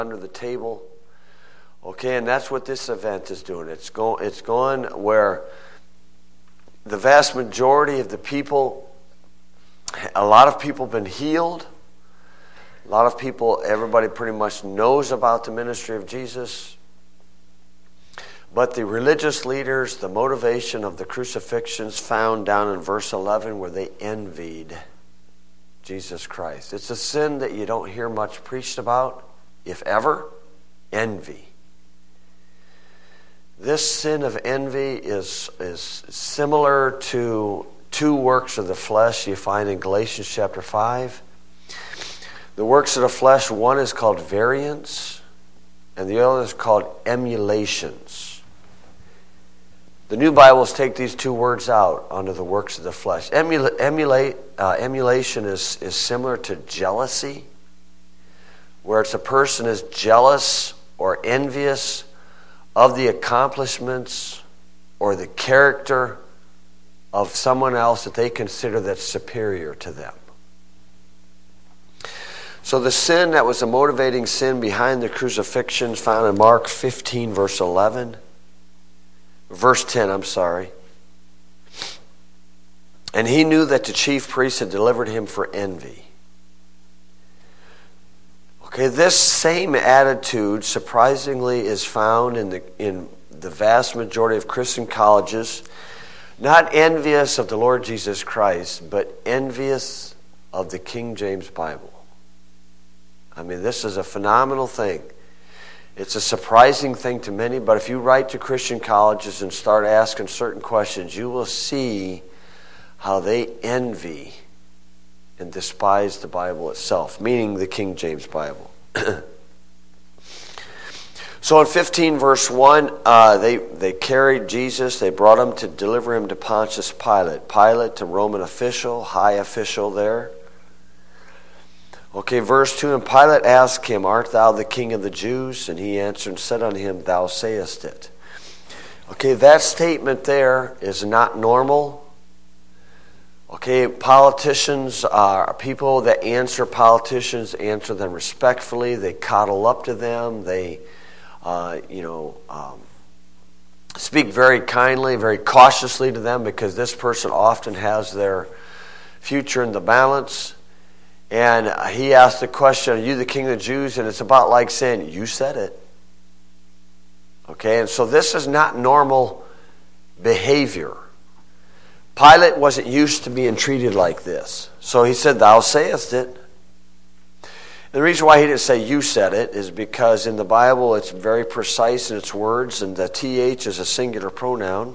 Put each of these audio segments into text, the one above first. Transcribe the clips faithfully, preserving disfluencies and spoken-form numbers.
under the table. Okay, and that's what this event is doing. It's going, it's going where the vast majority of the people, a lot of people have been healed. A lot of people, everybody pretty much knows about the ministry of Jesus. But the religious leaders, the motivation of the crucifixions found down in verse eleven where they envied Jesus Christ. It's a sin that you don't hear much preached about, if ever. Envy. This sin of envy is, is similar to two works of the flesh you find in Galatians chapter five. The works of the flesh, one is called variance, and the other is called emulations. The New Bibles take these two words out under the works of the flesh. Emula- emulate, uh, emulation is, is similar to jealousy, where it's a person is jealous or envious of the accomplishments or the character of someone else that they consider that's superior to them. So the sin that was a motivating sin behind the crucifixions found in Mark fifteen, verse eleven. Verse ten, I'm sorry. And he knew that the chief priests had delivered him for envy. Okay, this same attitude, surprisingly, is found in the in the vast majority of Christian colleges. Not envious of the Lord Jesus Christ, but envious of the King James Bible. I mean, this is a phenomenal thing. It's a surprising thing to many, but if you write to Christian colleges and start asking certain questions, you will see how they envy and despise the Bible itself, meaning the King James Bible. So in fifteen verse one, uh, they, they carried Jesus, they brought him to deliver him to Pontius Pilate. Pilate, a Roman official, high official there. Okay, verse two, and Pilate asked him, art thou the king of the Jews? And he answered and said unto him, thou sayest it. Okay, that statement there is not normal. Okay, politicians are people that answer politicians, answer them respectfully. They coddle up to them. They, uh, you know, um, speak very kindly, very cautiously to them because this person often has their future in the balance. And he asked the question, are you the king of the Jews? And it's about like saying, you said it. Okay, and so this is not normal behavior. Pilate wasn't used to being treated like this. So he said, thou sayest it. The reason why he didn't say you said it is because in the Bible it's very precise in its words, and the th is a singular pronoun.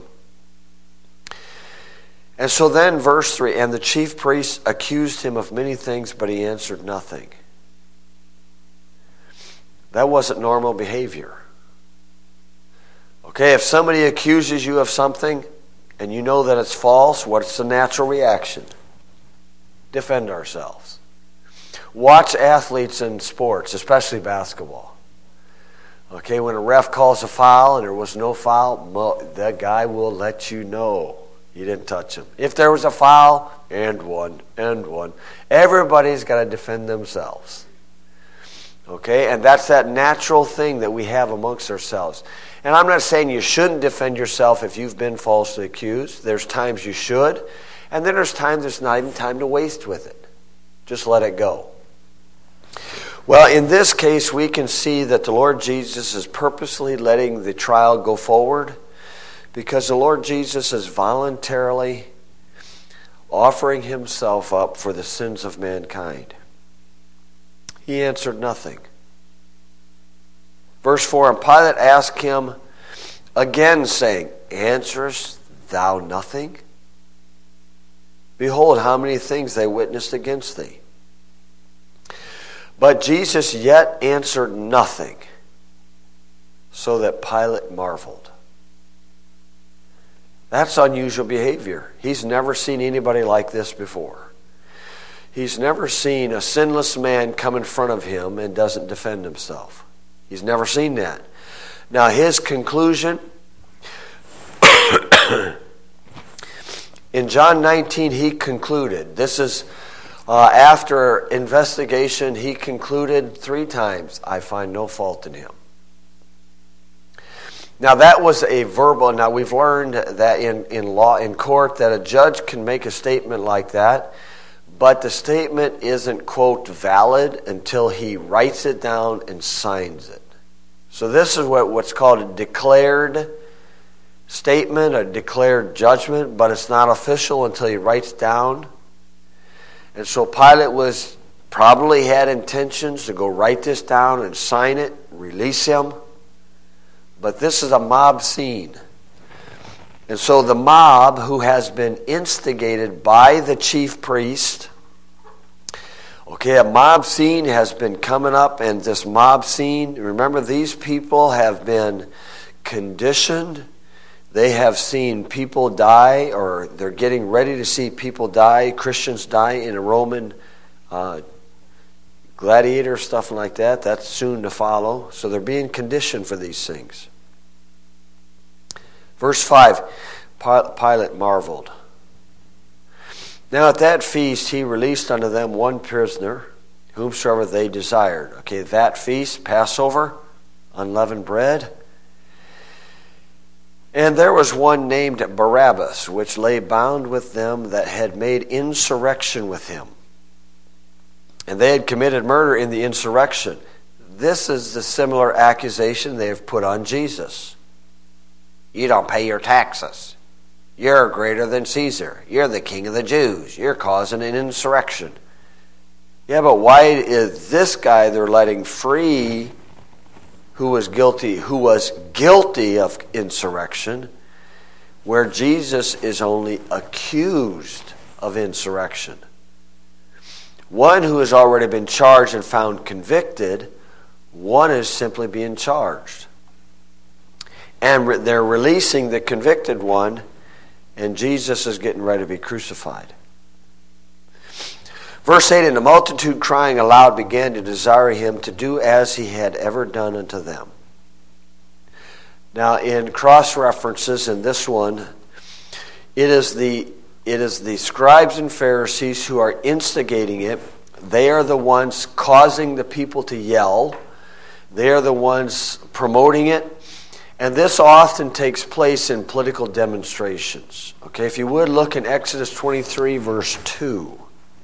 And so then, verse three, and the chief priests accused him of many things, but he answered nothing. That wasn't normal behavior. Okay, if somebody accuses you of something, and you know that it's false, what's the natural reaction? Defend ourselves. Watch athletes in sports, especially basketball. Okay, when a ref calls a foul and there was no foul, that guy will let you know. You didn't touch him. If there was a foul, and one, and one. Everybody's got to defend themselves. Okay? And that's that natural thing that we have amongst ourselves. And I'm not saying you shouldn't defend yourself if you've been falsely accused. There's times you should. And then there's times there's not even time to waste with it. Just let it go. Well, in this case, we can see that the Lord Jesus is purposely letting the trial go forward, because the Lord Jesus is voluntarily offering himself up for the sins of mankind. He answered nothing. Verse four, and Pilate asked him again, saying, answerest thou nothing? Behold, how many things they witnessed against thee. But Jesus yet answered nothing, so that Pilate marveled. That's unusual behavior. He's never seen anybody like this before. He's never seen a sinless man come in front of him and doesn't defend himself. He's never seen that. Now his conclusion, in John nineteen he concluded, this is Uh, after investigation, he concluded three times, I find no fault in him. Now that was a verbal, now we've learned that in, in law, in court, that a judge can make a statement like that, but the statement isn't, quote, valid until he writes it down and signs it. So this is what, what's called a declared statement, a declared judgment, but it's not official until he writes down. And so Pilate was probably had intentions to go write this down and sign it, release him. But this is a mob scene. And so the mob, who has been instigated by the chief priest, okay, a mob scene has been coming up, and this mob scene, remember, these people have been conditioned. They have seen people die, or they're getting ready to see people die, Christians die in a Roman uh, gladiator, stuff like that. That's soon to follow. So they're being conditioned for these things. Verse five, Pilate marveled. Now at that feast he released unto them one prisoner, whomsoever they desired. Okay, that feast, Passover, unleavened bread. And there was one named Barabbas, which lay bound with them that had made insurrection with him. And they had committed murder in the insurrection. This is the similar accusation they have put on Jesus. You don't pay your taxes. You're greater than Caesar. You're the king of the Jews. You're causing an insurrection. Yeah, but why is this guy they're letting free who was guilty, who was guilty of insurrection, where Jesus is only accused of insurrection? One who has already been charged and found convicted, one is simply being charged. And they're releasing the convicted one, and Jesus is getting ready to be crucified. Verse eight, and the multitude crying aloud began to desire him to do as he had ever done unto them. Now in cross-references in this one, it is the it is the scribes and Pharisees who are instigating it. They are the ones causing the people to yell. They are the ones promoting it. And this often takes place in political demonstrations. Okay, if you would look in Exodus twenty-three, verse two.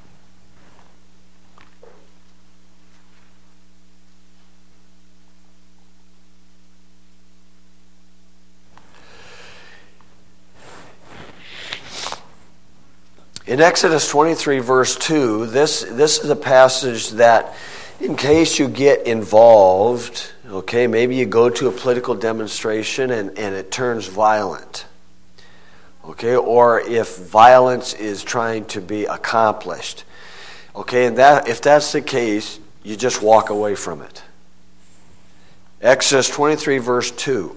In Exodus twenty-three, verse two, this, this is a passage that, in case you get involved, okay, maybe you go to a political demonstration and, and it turns violent. Okay, or if violence is trying to be accomplished. Okay, and that if that's the case, you just walk away from it. Exodus twenty-three, verse two.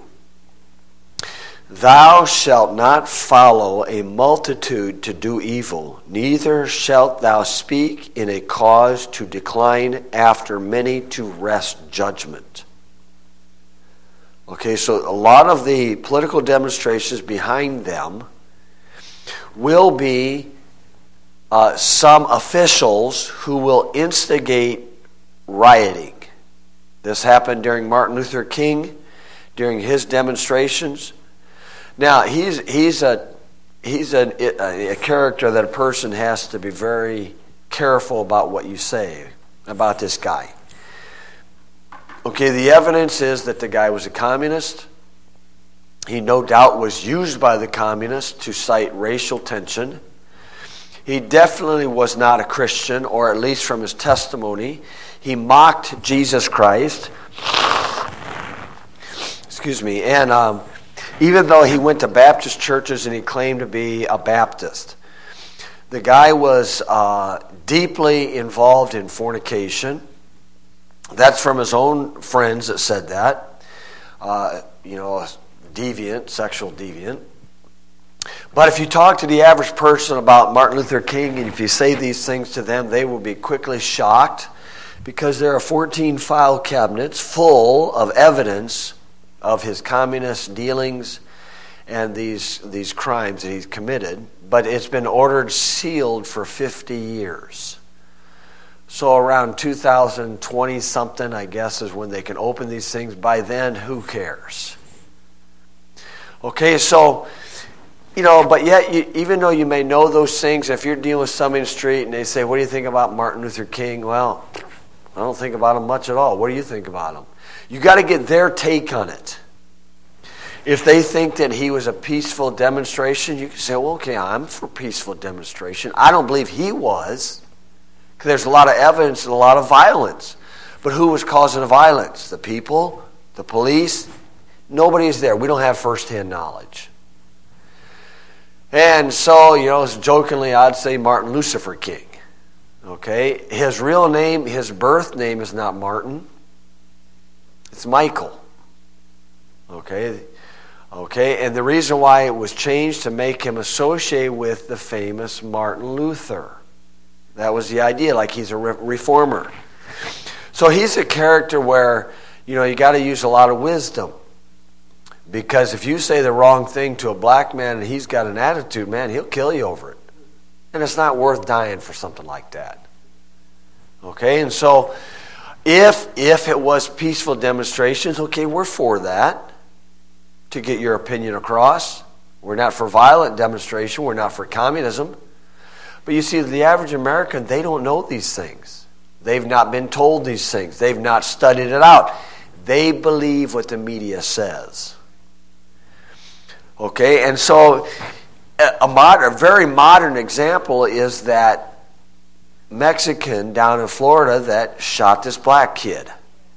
Thou shalt not follow a multitude to do evil, neither shalt thou speak in a cause to decline after many to wrest judgment. Okay, so a lot of the political demonstrations behind them will be uh, some officials who will instigate rioting. This happened during Martin Luther King, during his demonstrations. Now, he's he's a he's a, a character that a person has to be very careful about what you say about this guy. Okay, the evidence is that the guy was a communist. He no doubt was used by the communists to cite racial tension. He definitely was not a Christian, or at least from his testimony. He mocked Jesus Christ. Excuse me, and um, even though he went to Baptist churches and he claimed to be a Baptist, the guy was uh, deeply involved in fornication. That's from his own friends that said that. Uh, you know, deviant, sexual deviant. But if you talk to the average person about Martin Luther King, and if you say these things to them, they will be quickly shocked, because there are fourteen file cabinets full of evidence of his communist dealings and these these crimes that he's committed. But it's been ordered sealed for fifty years. So around two thousand twenty something, I guess, is when they can open these things. By then, who cares? Okay, so, you know, but yet, you, even though you may know those things, if you're dealing with somebody in the street and they say, what do you think about Martin Luther King? Well, I don't think about him much at all. What do you think about him? You got to get their take on it. If they think that he was a peaceful demonstration, you can say, well, okay, I'm for peaceful demonstration. I don't believe he was, because there's a lot of evidence and a lot of violence. But who was causing the violence? The people? The police? Nobody is there. We don't have firsthand knowledge. And so, you know, jokingly, I'd say Martin Lucifer King. Okay? His real name, his birth name is not Martin. It's Michael. Okay? Okay? And the reason why it was changed to make him associate with the famous Martin Luther. That was the idea, like he's a reformer. So he's a character where, you know, you got to use a lot of wisdom. Because if you say the wrong thing to a black man and he's got an attitude, man, he'll kill you over it. And it's not worth dying for something like that. Okay, and so if if it was peaceful demonstrations, okay, we're for that, to get your opinion across. We're not for violent demonstration. We're not for communism. But you see, the average American, they don't know these things. They've not been told these things. They've not studied it out. They believe what the media says. Okay, and so a, modern, a very modern example is that Mexican down in Florida that shot this black kid.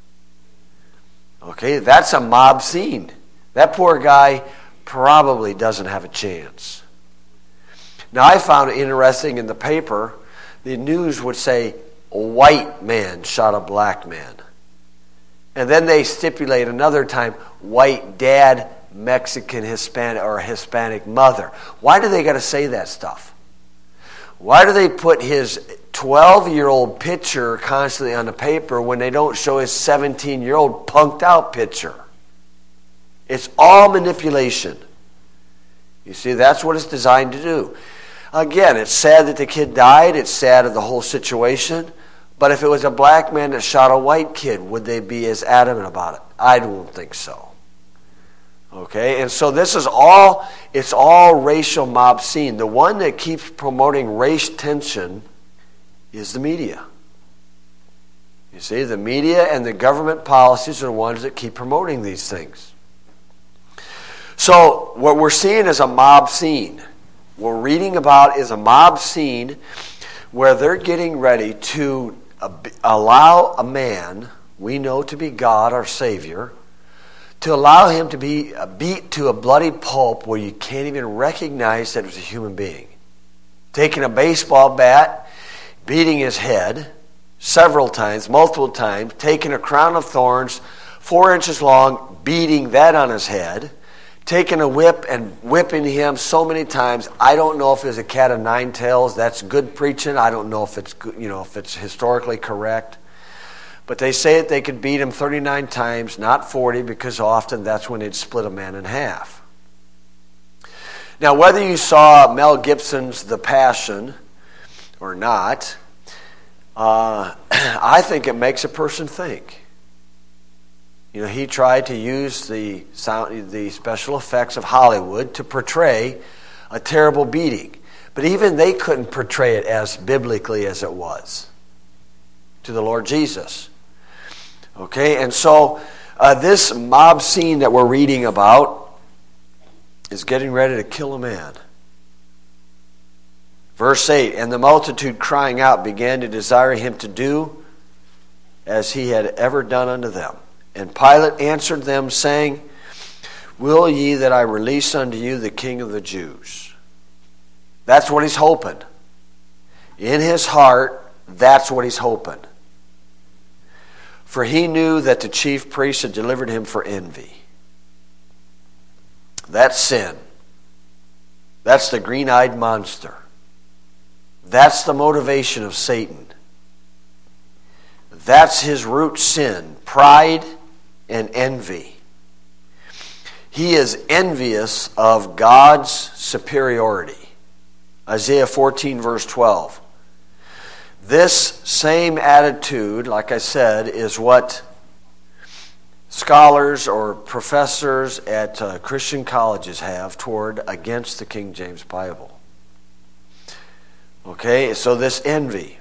Okay, that's a mob scene. That poor guy probably doesn't have a chance. Now, I found it interesting in the paper, the news would say, a white man shot a black man. And then they stipulate another time, white dad, Mexican, Hispanic, or Hispanic mother. Why do they got to say that stuff? Why do they put his twelve-year-old picture constantly on the paper when they don't show his seventeen-year-old punked-out picture? It's all manipulation. You see, that's what it's designed to do. Again, it's sad that the kid died. It's sad of the whole situation. But if it was a black man that shot a white kid, would they be as adamant about it? I don't think so. Okay, and so this is all, it's all racial mob scene. The one that keeps promoting race tension is the media. You see, the media and the government policies are the ones that keep promoting these things. So what we're seeing is a mob scene. What we're reading about is a mob scene where they're getting ready to allow a man we know to be God, our Savior, to allow him to be beat to a bloody pulp where you can't even recognize that it was a human being. Taking a baseball bat, beating his head several times, multiple times, taking a crown of thorns, four inches long, beating that on his head, taking a whip and whipping him so many times. I don't know if it's a cat of nine tails. That's good preaching. I don't know if it's, you know, if it's historically correct. But they say that they could beat him thirty-nine times, not forty, because often that's when they'd split a man in half. Now, whether you saw Mel Gibson's The Passion or not, uh, I think it makes a person think. You know, he tried to use the sound, the special effects of Hollywood to portray a terrible beating. But even they couldn't portray it as biblically as it was to the Lord Jesus. Okay, and so uh, this mob scene that we're reading about is getting ready to kill a man. Verse eight, and the multitude crying out began to desire him to do as he had ever done unto them. And Pilate answered them, saying, will ye that I release unto you the King of the Jews? That's what he's hoping. In his heart, that's what he's hoping. For he knew that the chief priests had delivered him for envy. That's sin. That's the green-eyed monster. That's the motivation of Satan. That's his root sin, pride and envy. He is envious of God's superiority. Isaiah fourteen, verse twelve. This same attitude, like I said, is what scholars or professors at uh, Christian colleges have toward against the King James Bible. Okay, so this envy.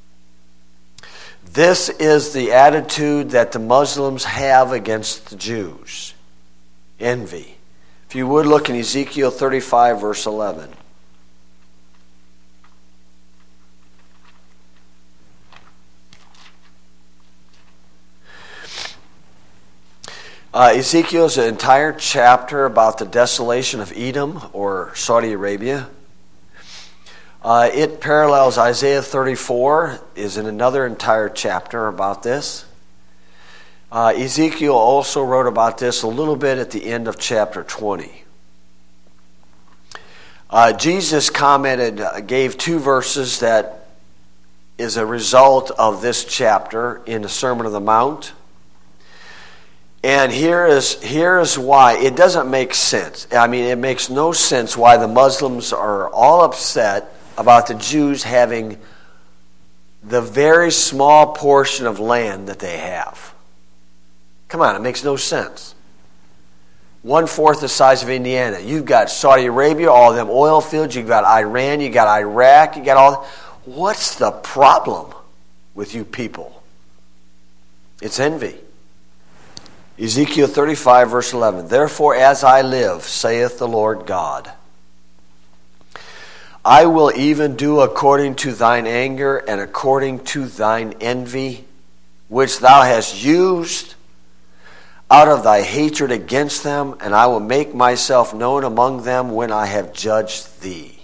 This is the attitude that the Muslims have against the Jews. Envy. If you would look in Ezekiel thirty-five, verse eleven. Uh, Ezekiel is an entire chapter about the desolation of Edom or Saudi Arabia. Uh, it parallels Isaiah thirty-four, is in another entire chapter about this. Uh, Ezekiel also wrote about this a little bit at the end of chapter twenty. Uh, Jesus commented, uh, gave two verses that is a result of this chapter in the Sermon on the Mount. And here is here is why it doesn't make sense. I mean, it makes no sense why the Muslims are all upset about the Jews having the very small portion of land that they have. Come on, it makes no sense. One-fourth the size of Indiana. You've got Saudi Arabia, all of them oil fields. You've got Iran, you got Iraq, you got all. What's the problem with you people? It's envy. Ezekiel thirty-five, verse eleven. Therefore, as I live, saith the Lord God, I will even do according to thine anger and according to thine envy, which thou hast used out of thy hatred against them, and I will make myself known among them when I have judged thee.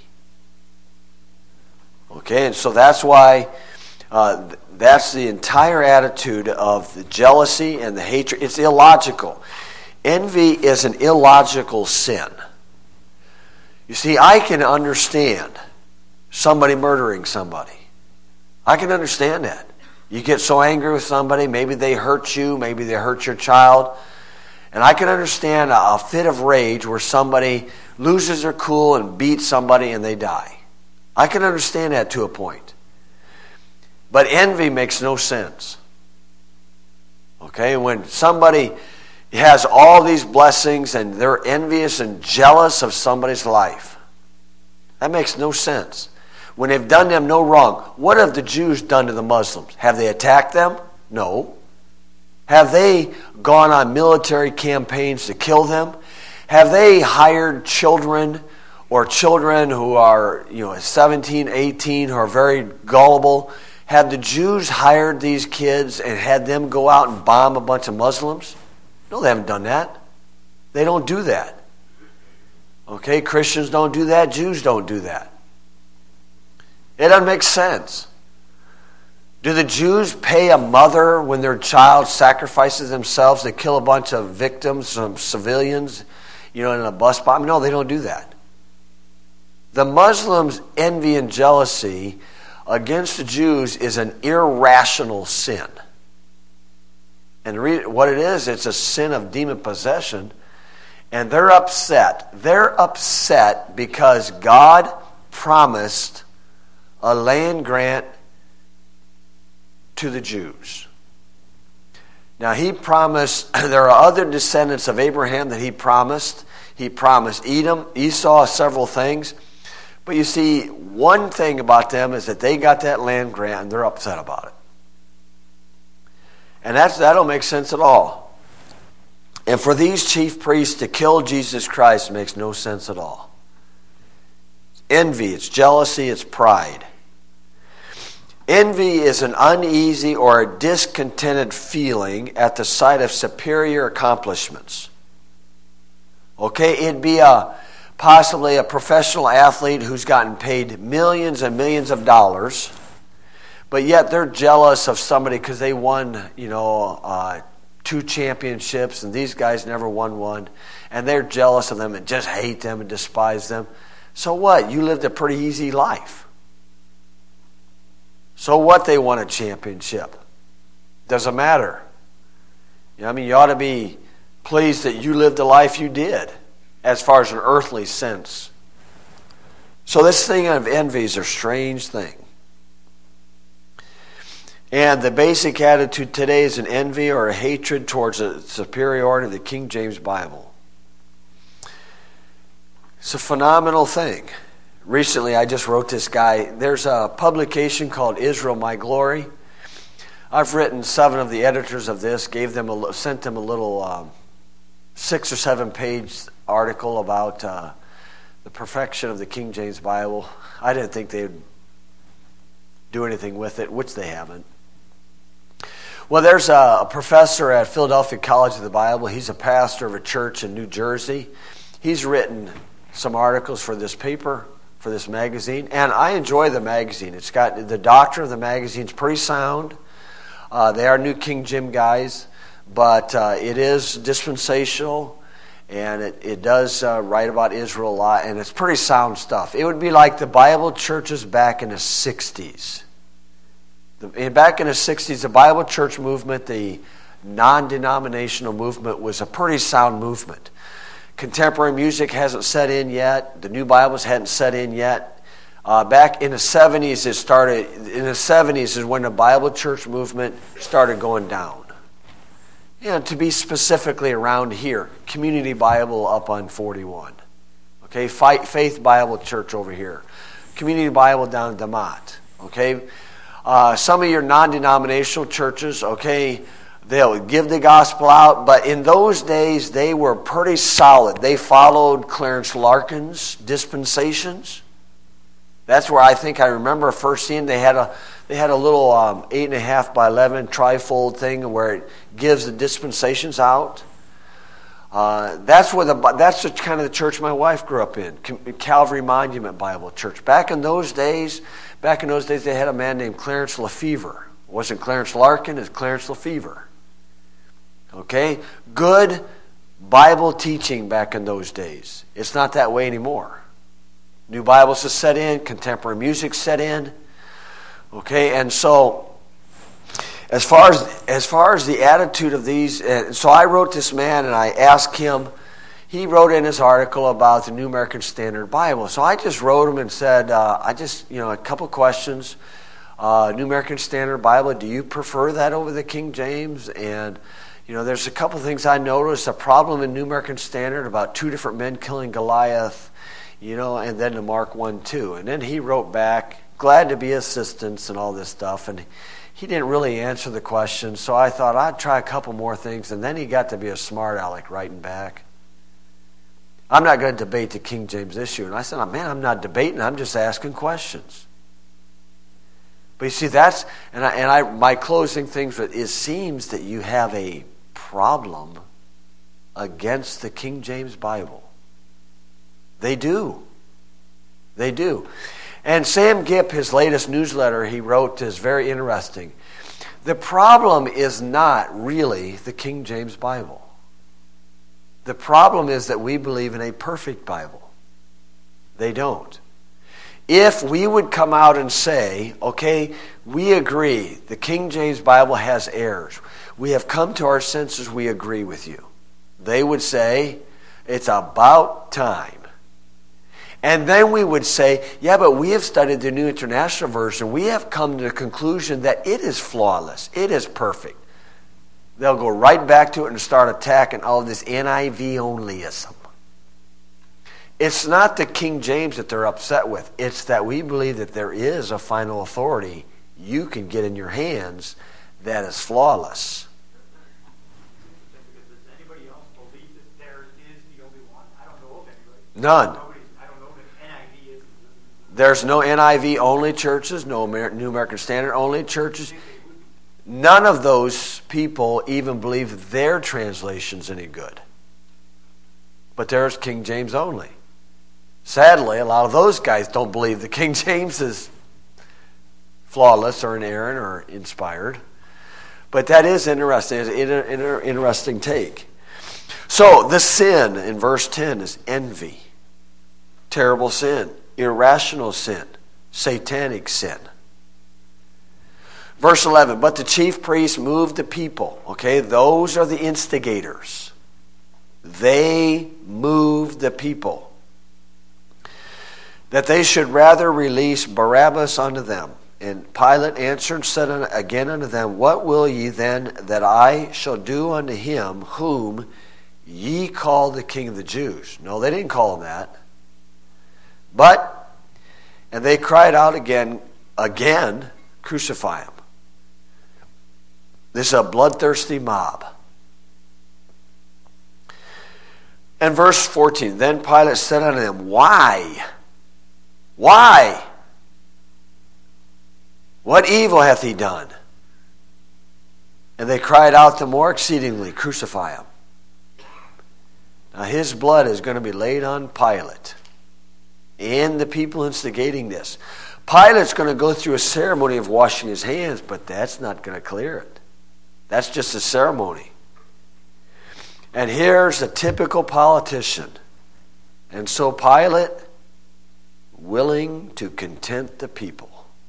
Okay, and so that's why... Uh, That's the entire attitude of the jealousy and the hatred. It's illogical. Envy is an illogical sin. You see, I can understand somebody murdering somebody. I can understand that. You get so angry with somebody, maybe they hurt you, maybe they hurt your child. And I can understand a, a fit of rage where somebody loses their cool and beats somebody and they die. I can understand that to a point. But envy makes no sense. Okay, when somebody has all these blessings and they're envious and jealous of somebody's life, that makes no sense. When they've done them no wrong, what have the Jews done to the Muslims? Have they attacked them? No. Have they gone on military campaigns to kill them? Have they hired children or children who are, you know, seventeen, eighteen, who are very gullible? Have the Jews hired these kids and had them go out and bomb a bunch of Muslims? No, they haven't done that. They don't do that. Okay, Christians don't do that. Jews don't do that. It doesn't make sense. Do the Jews pay a mother when their child sacrifices themselves to kill a bunch of victims, some civilians, you know, in a bus bomb? No, they don't do that. The Muslims' envy and jealousy against the Jews is an irrational sin. And what it is, it's a sin of demon possession. And they're upset. They're upset because God promised a land grant to the Jews. Now, he promised, there are other descendants of Abraham that he promised. He promised Edom, Esau, several things. But you see, one thing about them is that they got that land grant and they're upset about it. And that's, that don't make sense at all. And for these chief priests to kill Jesus Christ makes no sense at all. It's envy, it's jealousy, it's pride. Envy is an uneasy or a discontented feeling at the sight of superior accomplishments. Okay, it'd be a possibly a professional athlete who's gotten paid millions and millions of dollars, but yet they're jealous of somebody because they won, you know, uh, two championships, and these guys never won one, and they're jealous of them and just hate them and despise them. So what? You lived a pretty easy life. So what? They won a championship. Doesn't matter. You know, I mean, you ought to be pleased that you lived the life you did, as far as an earthly sense. So this thing of envy is a strange thing. And the basic attitude today is an envy or a hatred towards the superiority of the King James Bible. It's a phenomenal thing. Recently, I just wrote this guy. There's a publication called Israel My Glory. I've written seven of the editors of this, gave them a, sent them a little um, six or seven page article about uh, the perfection of the King James Bible. I didn't think they'd do anything with it, which they haven't. Well, there's a, a professor at Philadelphia College of the Bible. He's a pastor of a church in New Jersey. He's written some articles for this paper, for this magazine, and I enjoy the magazine. It's got the doctrine of the magazine's pretty sound. Uh, they are New King James guys, but uh, it is dispensational, and it, it does uh, write about Israel a lot, and it's pretty sound stuff. It would be like the Bible churches back in the sixties. The, back in the sixties, the Bible church movement, the non-denominational movement, was a pretty sound movement. Contemporary music hasn't set in yet. The new Bibles hadn't set in yet. Uh, back in the seventies, it started. In the seventies is when the Bible church movement started going down. You know, to be specifically around here, Community Bible up on forty-one. Okay, Faith Bible Church over here, Community Bible down in DeMott. Okay, uh, some of your non-denominational churches. Okay. They'll give the gospel out, but in those days they were pretty solid. They followed Clarence Larkin's dispensations. That's where I think I remember first seeing they had a they had a little um, eight and a half by eleven trifold thing where it gives the dispensations out. Uh, that's where the that's the kind of the church my wife grew up in, Calvary Monument Bible Church. Back in those days, back in those days they had a man named Clarence Lefevre. It wasn't Clarence Larkin, it's Clarence Lefevre. Okay? Good Bible teaching back in those days. It's not that way anymore. New Bibles have set in, contemporary music set in. Okay, and so as far as as far as the attitude of these, uh, so I wrote this man and I asked him, he wrote in his article about the New American Standard Bible. So I just wrote him and said, uh, I just, you know, a couple questions. Uh, New American Standard Bible, do you prefer that over the King James? And you know, there's a couple things I noticed. A problem in New American Standard about two different men killing Goliath, you know, and then the Mark one two. And then he wrote back, glad to be assistance and all this stuff. And he didn't really answer the question, so I thought I'd try a couple more things. And then he got to be a smart aleck writing back. I'm not going to debate the King James issue. And I said, man, I'm not debating. I'm just asking questions. But you see, that's, and I, and I my closing things with, it seems that you have a problem against the King James Bible. They do. They do. And Sam Gipp, his latest newsletter he wrote is very interesting. The problem is not really the King James Bible. The problem is that we believe in a perfect Bible. They don't. If we would come out and say, okay, we agree, the King James Bible has errors. We have come to our senses, we agree with you. They would say, it's about time. And then we would say, yeah, but we have studied the New International Version. We have come to the conclusion that it is flawless. It is perfect. They'll go right back to it and start attacking all of this N I V onlyism. It's not the King James that they're upset with. It's that we believe that there is a final authority you can get in your hands that is flawless. Does anybody else believe that there is the only one? I don't know of anybody. None. I don't know that N I V is. There's no N I V only churches, no New American Standard only churches. None of those people even believe their translation's any good. But there's King James only. Sadly, a lot of those guys don't believe the King James is flawless or inerrant or inspired. But that is interesting. It's an interesting take. So the sin in verse ten is envy. Terrible sin. Irrational sin. Satanic sin. Verse eleven, but the chief priests moved the people. Okay, those are the instigators. They moved the people. That they should rather release Barabbas unto them And Pilate answered and said again unto them, What will ye then that I shall do unto him whom ye call the King of the Jews? No, they didn't call him that. But, and they cried out again, again, crucify him. This is a bloodthirsty mob. And verse fourteen, Then Pilate said unto them, Why? Why? What evil hath he done? And they cried out the more exceedingly, Crucify him. Now his blood is going to be laid on Pilate and the people instigating this. Pilate's going to go through a ceremony of washing his hands, but that's not going to clear it. That's just a ceremony. And here's a typical politician. And so Pilate, willing to content the people.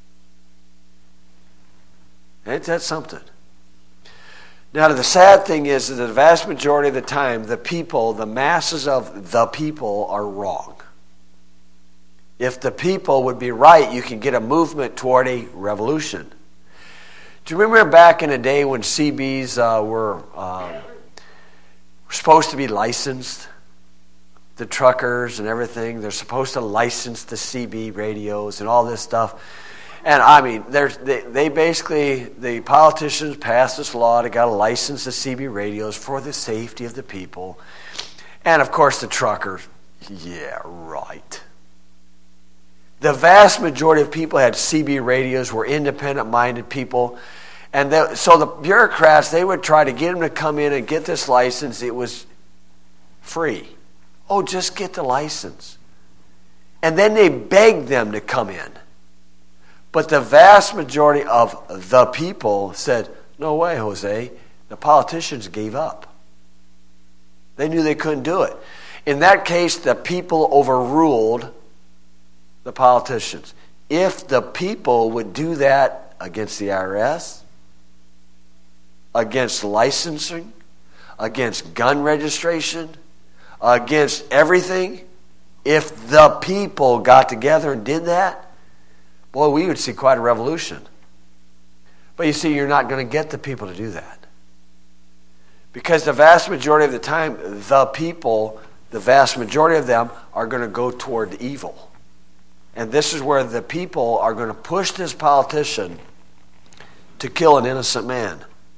Ain't that something? Now, the sad thing is that the vast majority of the time, the people, the masses of the people are wrong. If the people would be right, you can get a movement toward a revolution. Do you remember back in the day when C Bs uh, were, um, were supposed to be licensed? The truckers and everything, they're supposed to license the C B radios and all this stuff. And I mean, they, they basically, the politicians passed this law to got to license the C B radios for the safety of the people. And of course the truckers, yeah, right. The vast majority of people had C B radios, were independent-minded people. And they, so the bureaucrats, they would try to get them to come in and get this license. It was free. Oh, just get the license. And then they begged them to come in. But the vast majority of the people said, no way, Jose. The politicians gave up. They knew they couldn't do it. In that case, the people overruled the politicians. If the people would do that against the I R S, against licensing, against gun registration, against everything, if the people got together and did that, boy, we would see quite a revolution. But you see, you're not going to get the people to do that. Because the vast majority of the time, the people, the vast majority of them, are going to go toward evil. And this is where the people are going to push this politician to kill an innocent man.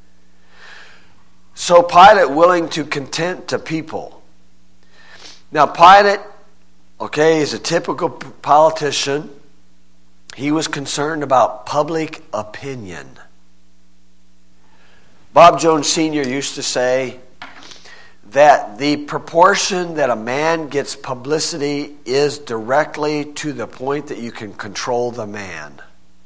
So Pilate willing to content the people. Now Pilate, okay, is a typical politician. He was concerned about public opinion. Bob Jones Senior used to say that the proportion that a man gets publicity is directly to the point that you can control the man.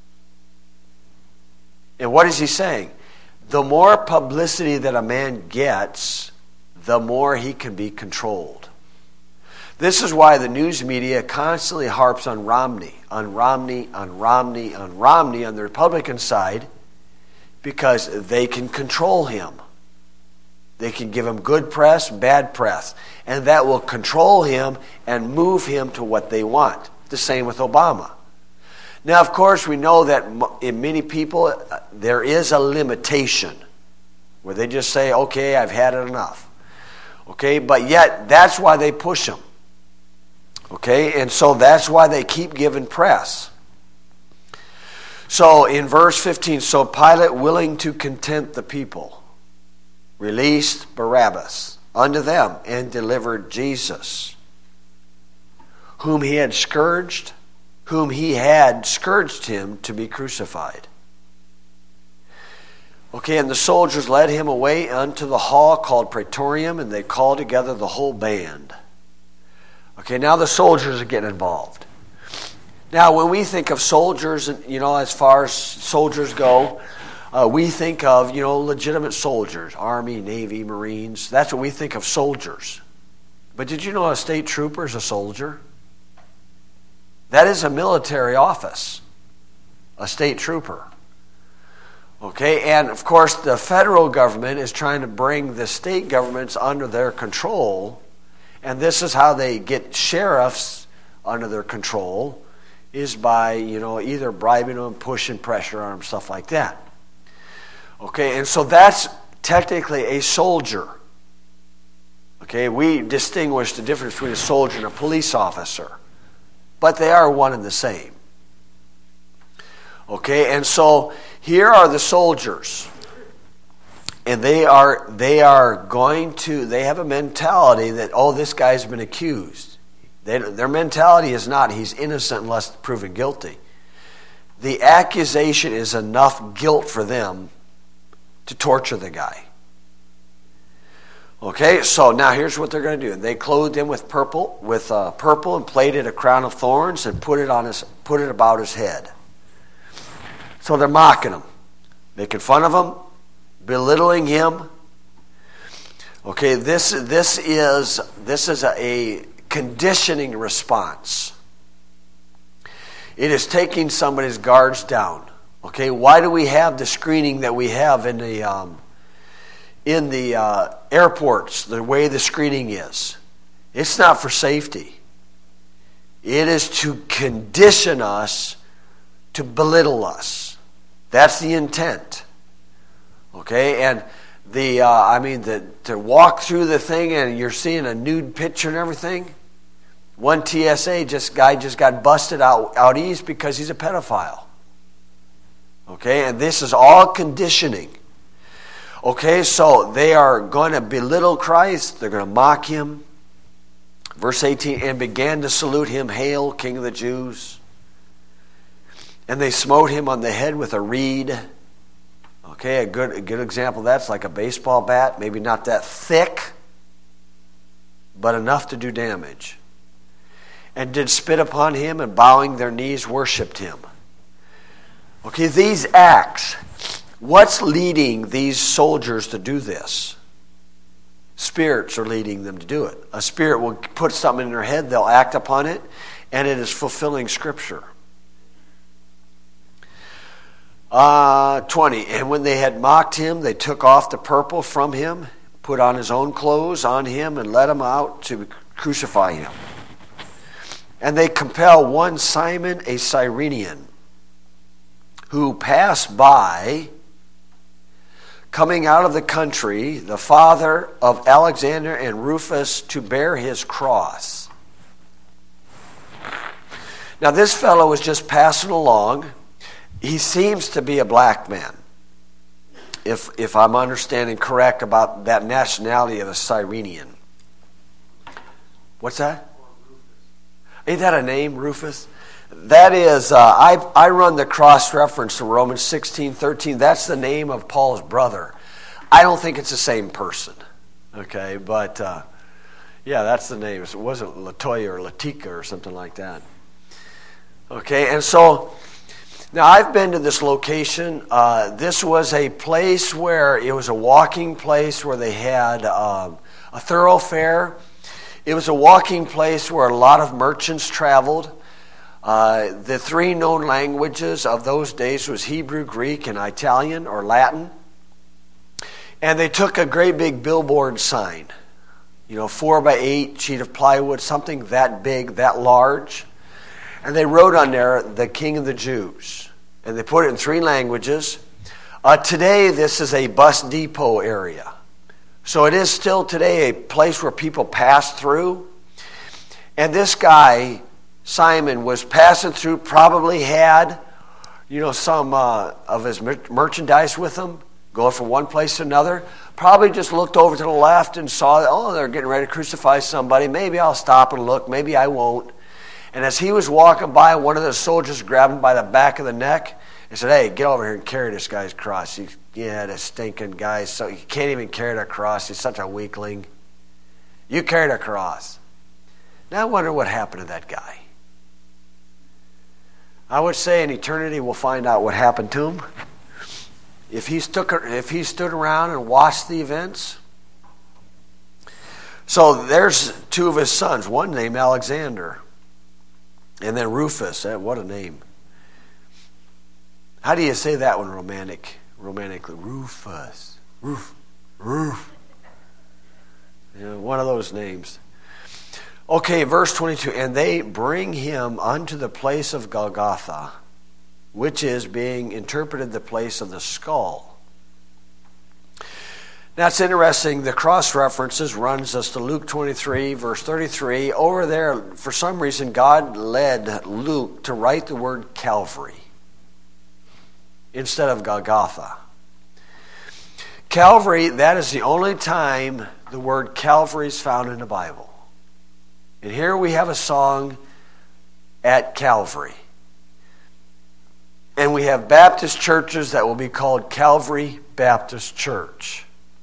And what is he saying? The more publicity that a man gets, the more he can be controlled. This is why the news media constantly harps on Romney, on Romney, on Romney, on Romney on the Republican side, because they can control him. They can give him good press, bad press, and that will control him and move him to what they want. The same with Obama. Now, of course, we know that in many people, there is a limitation where they just say, okay, I've had it enough. Okay, but yet that's why they push him. Okay, and so that's why they keep giving press. So in verse fifteen, so Pilate, willing to content the people, released Barabbas unto them and delivered Jesus, whom he had scourged, whom he had scourged him to be crucified. Okay, and the soldiers led him away unto the hall called Praetorium, and they called together the whole band. Okay, now the soldiers are getting involved. Now, when we think of soldiers, you know, as far as soldiers go, uh, we think of, you know, legitimate soldiers, Army, Navy, Marines. That's what we think of soldiers. But did you know a state trooper is a soldier? That is a military office, a state trooper. Okay, and of course the federal government is trying to bring the state governments under their control, and this is how they get sheriffs under their control, is by, you know, either bribing them, pushing pressure on them, stuff like that. Okay, and so that's technically a soldier. Okay, we distinguish the difference between a soldier and a police officer, but they are one and the same. Okay, and so here are the soldiers, and they are they are going to, they have a mentality that, oh, this guy's been accused. They, their mentality is not, he's innocent unless proven guilty. The accusation is enough guilt for them to torture the guy. Okay, so now here's what they're going to do. They clothed him with purple, with uh, purple, and plaited a crown of thorns and put it on his, put it about his head. So they're mocking him, making fun of him, belittling him. Okay, this this is this is a, a conditioning response. It is taking somebody's guards down. Okay, why do we have the screening that we have in the um, in the uh, airports? The way the screening is, it's not for safety. It is to condition us to belittle us. That's the intent. Okay, and the uh, I mean the, to walk through the thing and you're seeing a nude picture and everything. One T S A just guy just got busted out out east because he's a pedophile. Okay, and this is all conditioning. Okay, so they are going to belittle Christ. They're going to mock him. Verse eighteen, and began to salute him, "Hail, King of the Jews." And they smote him on the head with a reed. Okay, a good, a good example of that's like a baseball bat. Maybe not that thick, but enough to do damage. And did spit upon him, and bowing their knees worshipped him. Okay, these acts, what's leading these soldiers to do this? Spirits are leading them to do it. A spirit will put something in their head, they'll act upon it, and it is fulfilling Scripture. Uh, twenty, and when they had mocked him, they took off the purple from him, put on his own clothes on him, and led him out to crucify him. And they compel one Simon, a Cyrenian, who passed by, coming out of the country, the father of Alexander and Rufus, to bear his cross. Now this fellow was just passing along. He seems to be a black man, if if I'm understanding correct about that nationality of a Cyrenian. What's that? Ain't that a name, Rufus? That is, uh, I I run the cross reference to Romans sixteen thirteen. That's the name of Paul's brother. I don't think it's the same person. Okay, but uh, yeah, that's the name. It wasn't Latoya or Latika or something like that. Okay, and so. Now, I've been to this location. Uh, this was a place where it was a walking place where they had um, a thoroughfare. It was a walking place where a lot of merchants traveled. Uh, the three known languages of those days was Hebrew, Greek, and Italian or Latin. And they took a great big billboard sign, you know, four by eight sheet of plywood, something that big, that large. And they wrote on there, "The King of the Jews." And they put it in three languages. Uh, today, this is a bus depot area. So it is still today a place where people pass through. And this guy, Simon, was passing through, probably had, you know, some uh, of his mer- merchandise with him, going from one place to another. Probably just looked over to the left and saw, oh, they're getting ready to crucify somebody. Maybe I'll stop and look. Maybe I won't. And as he was walking by, one of the soldiers grabbed him by the back of the neck and said, "Hey, get over here and carry this guy's cross." He, yeah, this stinking guy, so he can't even carry that cross. He's such a weakling. You carry the cross. Now I wonder what happened to that guy. I would say in eternity we'll find out what happened to him. If he stuck, if he stood around and watched the events. So there's two of his sons, one named Alexander. And then Rufus, what a name. How do you say that one romantic, romantically? Rufus. Roof. Roof. You know, one of those names. Okay, verse twenty-two. And they bring him unto the place of Golgotha, which is being interpreted the place of the skull. Now it's interesting, the cross references runs us to Luke twenty-three, verse thirty-three. Over there, for some reason, God led Luke to write the word Calvary instead of Golgotha. Calvary, that is the only time the word Calvary is found in the Bible. And here we have a song at Calvary. And we have Baptist churches that will be called Calvary Baptist Church.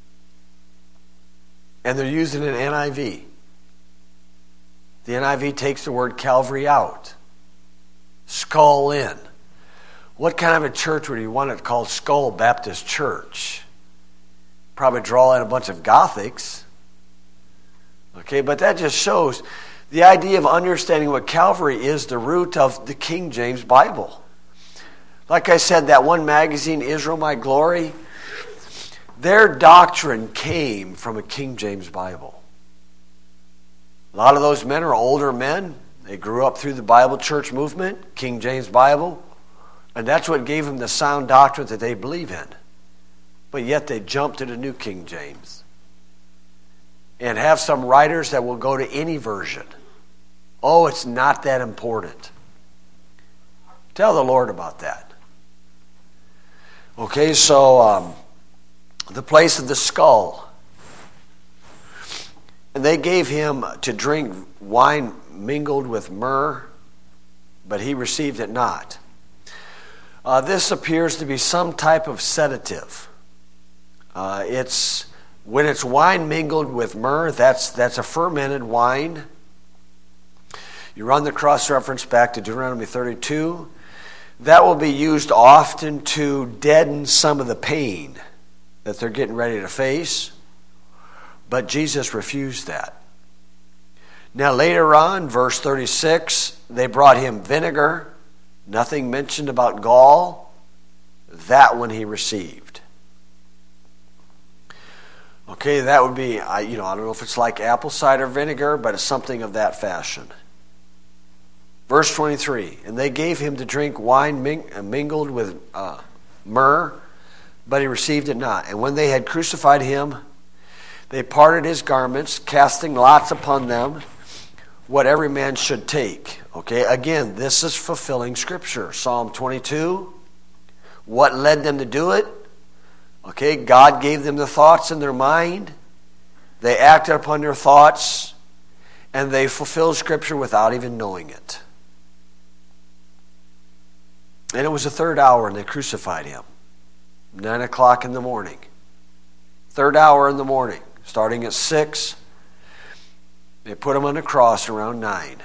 And they're using an N I V. The N I V takes the word Calvary out. Skull in. What kind of a church would you want it called Skull Baptist Church? Probably draw in a bunch of Gothics. Okay, but that just shows the idea of understanding what Calvary is, the root of the King James Bible. Like I said, that one magazine, Israel My Glory, their doctrine came from a King James Bible. A lot of those men are older men. They grew up through the Bible church movement, King James Bible, and that's what gave them the sound doctrine that they believe in. But yet they jumped to the New King James. And have some writers that will go to any version. Oh, it's not that important. Tell the Lord about that. Okay, so um, the place of the skull. And they gave him to drink wine mingled with myrrh, but he received it not. Uh, this appears to be some type of sedative. Uh, it's when it's wine mingled with myrrh, that's that's a fermented wine. You run the cross-reference back to Deuteronomy thirty-two. That will be used often to deaden some of the pain that they're getting ready to face. But Jesus refused that. Now later on, verse thirty-six, they brought him vinegar. Nothing mentioned about gall. That one he received. Okay, that would be, I, you know, I don't know if it's like apple cider vinegar, but it's something of that fashion. Verse twenty-three, and they gave him to drink wine ming- mingled with uh, myrrh, but he received it not. And when they had crucified him, they parted his garments, casting lots upon them, what every man should take. Okay, again, this is fulfilling Scripture. Psalm twenty-two, what led them to do it? Okay, God gave them the thoughts in their mind. They acted upon their thoughts, and they fulfilled Scripture without even knowing it. And it was the third hour, and they crucified him. Nine o'clock in the morning. Third hour in the morning, starting at six. They put him on the cross around nine.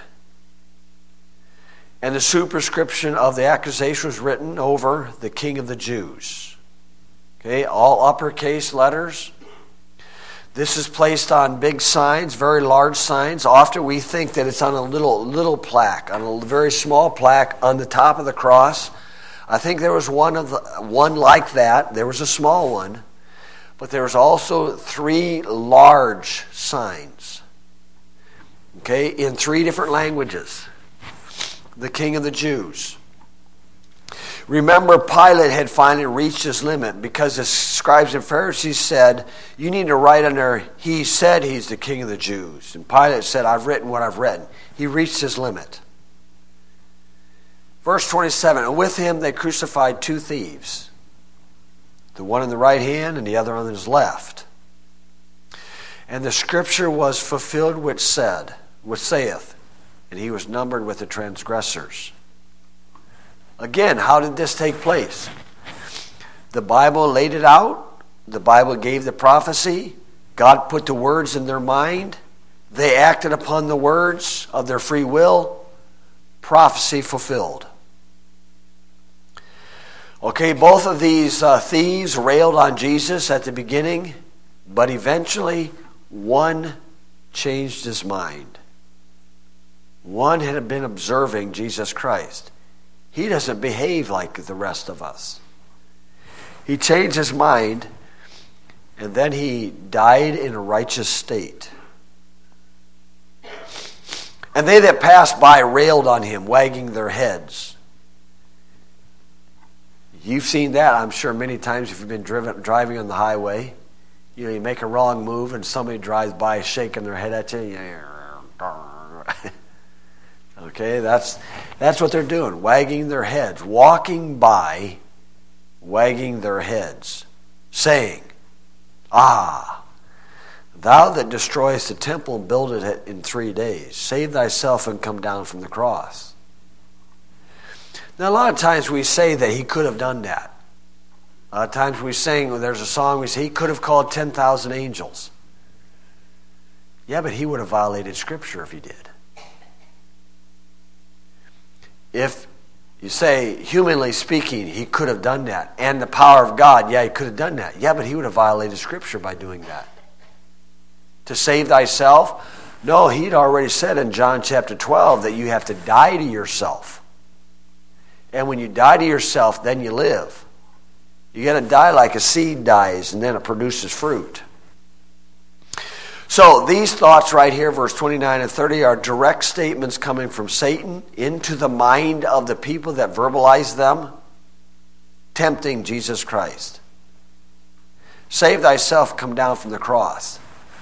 And the superscription of the accusation was written over the King of the Jews. Okay, all uppercase letters. This is placed on big signs, very large signs. Often we think that it's on a little little plaque, on a very small plaque on the top of the cross. I think there was one of the, one like that. There was a small one, but there was also three large signs. Okay, in three different languages. The King of the Jews. Remember, Pilate had finally reached his limit because the scribes and Pharisees said, you need to write on there, he said he's the King of the Jews. And Pilate said, I've written what I've written. He reached his limit. Verse twenty-seven, and with him they crucified two thieves, the one in the right hand and the other on his left. And the scripture was fulfilled which said, which saith, and he was numbered with the transgressors. Again, how did this take place? The Bible laid it out. The Bible gave the prophecy. God put the words in their mind. They acted upon the words of their free will. Prophecy fulfilled. Okay, both of these uh, thieves railed on Jesus at the beginning, but eventually one changed his mind. One had been observing Jesus Christ. He doesn't behave like the rest of us. He changed his mind, and then he died in a righteous state. And they that passed by railed on him, wagging their heads. You've seen that, I'm sure, many times if you've been driven, driving on the highway. You know, you make a wrong move and somebody drives by shaking their head at you. Okay, that's that's what they're doing, wagging their heads, walking by, wagging their heads, saying, "Ah, thou that destroyest the temple and buildest it in three days, save thyself and come down from the cross." Now, a lot of times we say that he could have done that. A lot of times we sing, there's a song, we say, he could have called ten thousand angels. Yeah, but he would have violated Scripture if he did. If you say, humanly speaking, he could have done that, and the power of God, yeah, he could have done that. Yeah, but he would have violated Scripture by doing that. To save thyself? No, he'd already said in John chapter twelve that you have to die to yourself. And when you die to yourself, then you live. You got to die like a seed dies, and then it produces fruit. So these thoughts right here, verse twenty-nine and thirty, are direct statements coming from Satan into the mind of the people that verbalize them, tempting Jesus Christ. Save thyself, come down from the cross.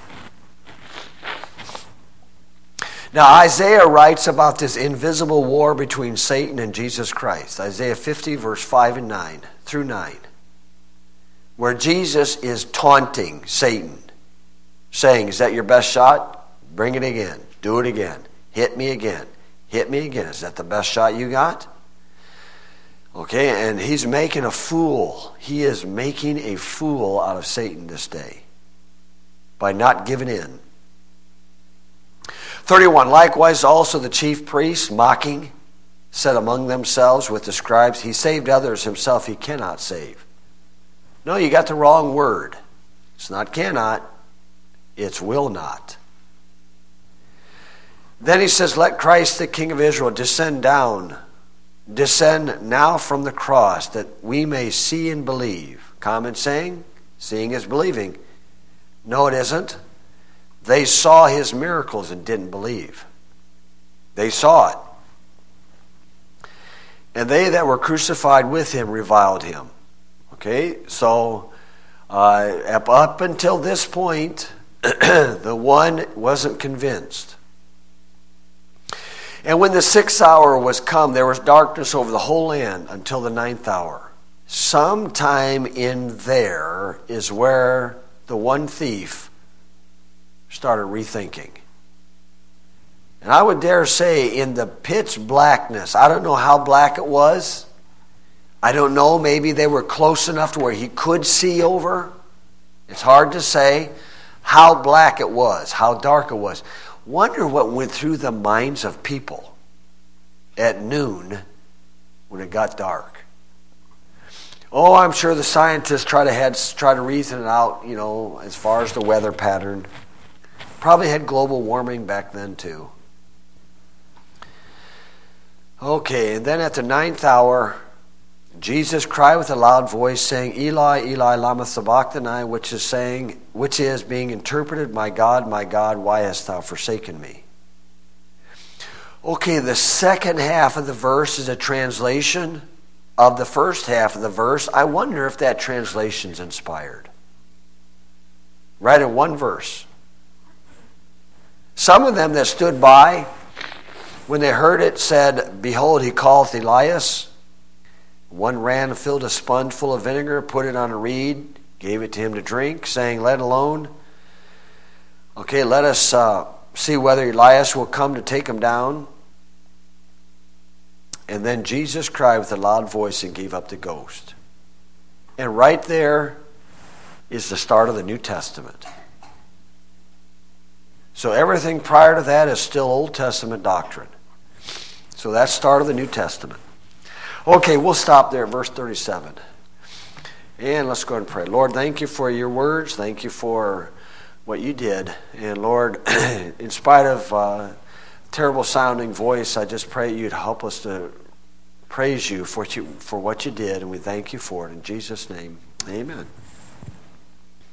Now Isaiah writes about this invisible war between Satan and Jesus Christ. Isaiah fifty, verse five and nine through nine. Where Jesus is taunting Satan, saying, is that your best shot? Bring it again. Do it again. Hit me again. Hit me again. Is that the best shot you got? Okay, and he's making a fool. He is making a fool out of Satan this day by not giving in. thirty-one, likewise also the chief priests, mocking, said among themselves with the scribes, he saved others, himself he cannot save. No, you got the wrong word. It's not cannot, it's will not. Then he says, let Christ the King of Israel descend down, descend now from the cross, that we may see and believe. Common saying, seeing is believing. No, it isn't. They saw his miracles and didn't believe. They saw it. And they that were crucified with him reviled him. Okay, so uh, up, up until this point, the one wasn't convinced. And when the sixth hour was come, there was darkness over the whole land until the ninth hour. Sometime in there is where the one thief started rethinking. And I would dare say in the pitch blackness, I don't know how black it was. I don't know, maybe they were close enough to where he could see over. It's hard to say how black it was, how dark it was. Wonder what went through the minds of people at noon when it got dark. Oh, I'm sure the scientists try to had try to reason it out, you know, as far as the weather pattern. Probably had global warming back then too. Okay, and then at the ninth hour, Jesus cried with a loud voice, saying, Eli, Eli, lama sabachthani, which is saying, which is being interpreted, my God, my God, why hast thou forsaken me? Okay, the second half of the verse is a translation of the first half of the verse. I wonder if that translation's inspired. Right in one verse. Some of them that stood by, when they heard it, said, behold, he calleth Elias. One ran and filled a sponge full of vinegar, put it on a reed, gave it to him to drink, saying, let alone. Okay, let us uh, see whether Elias will come to take him down. And then Jesus cried with a loud voice and gave up the ghost. And right there is the start of the New Testament. So everything prior to that is still Old Testament doctrine. So that's the start of the New Testament. Okay, we'll stop there, verse thirty-seven. And let's go ahead and pray. Lord, thank you for your words. Thank you for what you did. And Lord, in spite of uh, terrible sounding voice, I just pray you'd help us to praise you for, you for what you did. And we thank you for it. In Jesus' name, amen.